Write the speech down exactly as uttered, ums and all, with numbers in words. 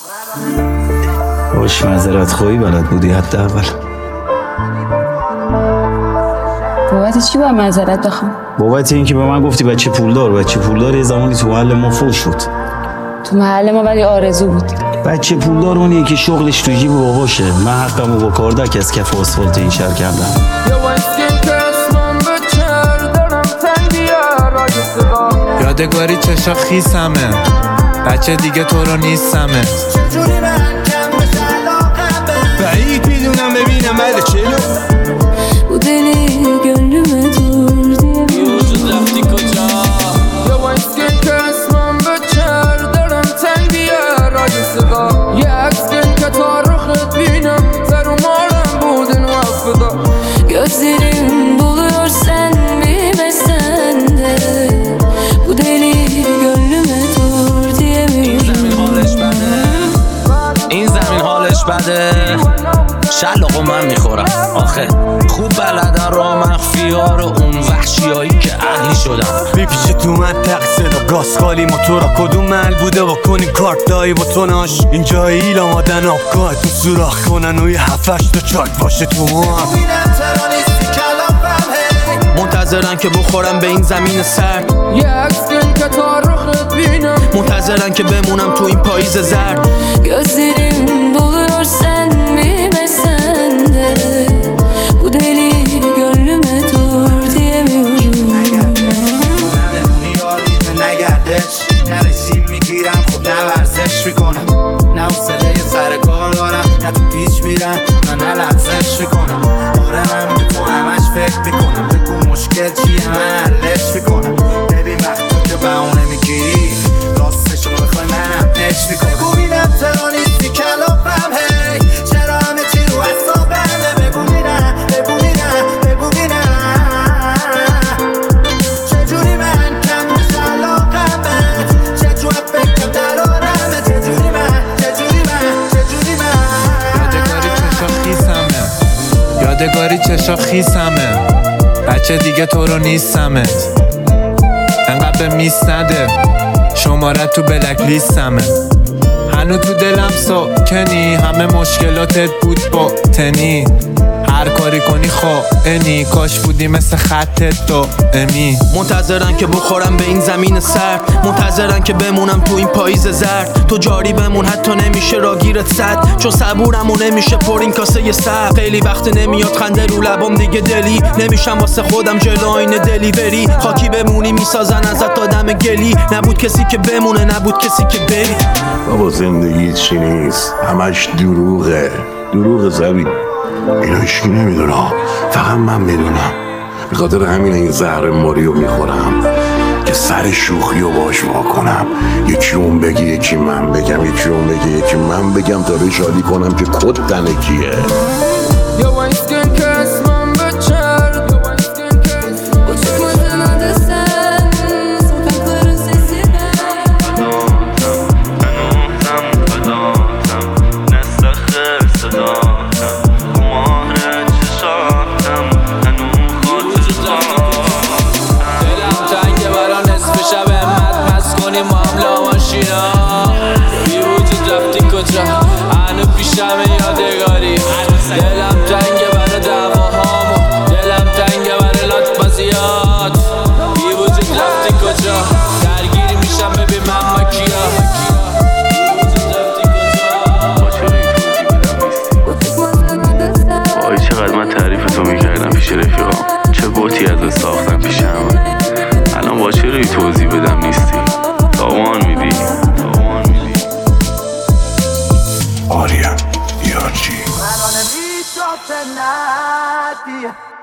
باش معذرت خواهی بلد بودی حداقل. بابت چی باید معذرت بخوام؟ بابت اینکه به من گفتی بچه پولدار. بچه پولدار یه زمانی تو محل ما فوش شد. تو محل ما ولی آرزو بود. بچه پولدار اونیه که شغلش تو جیب باباشه. من حقمو با کاردک از کف آسفالت این شهر کردم. یادگاری چشا خیسمه، بچه دیگه تو رو نیستمه. بعید میدونم ببینم بله چلو Bu deli gönlüme dur diye وجود رفتی کجا یا وایسکن که اسمم بچر دارم تنگ بیار رای صدا یه عکسکن که تا رخت بینم زر و مارم بودن وفدا Gözlerim doluyor sen bilmesen de Bu deli gönlüme dur diyemiyorum این زمین حالش بده شلقو من میخورم آخه خوب بلدن را مخفی ها رو اون وحشی هایی که اهلی شدم میپیچه تو منطق صدا گاز خالی موتورا کدوم مل بوده با کنی کارت دایی با توناش اینجا ایل آمادن آبگاه تو سوراخ کنن و یه هفتش تا چاک باشه تو ما منتظرن که بخورم به این زمین سرد یه عکسکن که تا رخت بینم منتظرن که بمونم تو این پاییز زرد Gözlerim doluyor sen bilmesen de Bu deli gönlüme dur diyemiyorum نگردش نرسیم میگیرم خب نه ورزش میکنم نه حوصله سر کار دارم نه تو پیچ میرم نه نه لحظش میکنم آره من به تو همش فکر میکنم بگو مشکل چیه من حلش میکنم ببین وقتی که بهونه میگیری راستش رو بخوای منم پش میکنم بگو بینم چرا نیستی کلافم هی چرا همه چی رو حسابمه بگو بینم بگو بینم بگو بینم چجوری من کم میشه علاقمت چجور فکر درارمه چجوری من چجوری من چجوری من یادگاری چشا خیسمه یادگاری چشا خیسمه بچه دیگه تو رو نیستمه انقدر به میس نده شماره تو بلک لیستمه هنو تو دلم ساکنی همه مشکلاتت بود با تنی هر کاری کنی خائنی کاش بودی مثل خطت دائمی منتظرن که بخورم به این زمین سرد منتظرن که بمونم تو این پاییز زرد تو جاری بمون حتی نمیشه راگیرت صد چون صبورم و نمیشه پر این کاسه سر خیلی وقت نمیاد خنده رو لبام دیگه دلی نمیشم واسه خودم جلو آینه دلیوری خاکی بمونی میسازن ازت آدم گلی نبود کسی که بمونه نبود کسی که بری بابا زندگی چی نیست همش دروغه دروغ زبی اینو هیچکی نمیدونه فقط من میدونم به خاطر همین این زهر ماریو میخورم که سر شوخی رو باش واکنم یکی اون بگی یکی من بگم یکی اون بگی یکی من بگم تا به شادی کنم که کد تنکیه یا وایسکن که اسمم بچر Bu çıkmadın adı sen Sokakların sesi ben دلم تنگه برا نصف شب همت مست کنیم معامله ماشینا بی وجود رفتی کجا هنو پیشم یادگاری دلم تنگه برا دعواهامو دلم تنگه برا لطمزیات بی وجود رفتی کجا درگیری میشم ببین من با کیا Bu çıkmadın adı sen وای چقدر من تعریف تو میکردم پیش رفیقام چه بوتی از ساختم پیش همه الان با چه روی توضیح بدم نیستی تاوان میدی تاوان میدی آریم یارچی من آنه بیشتر نادیه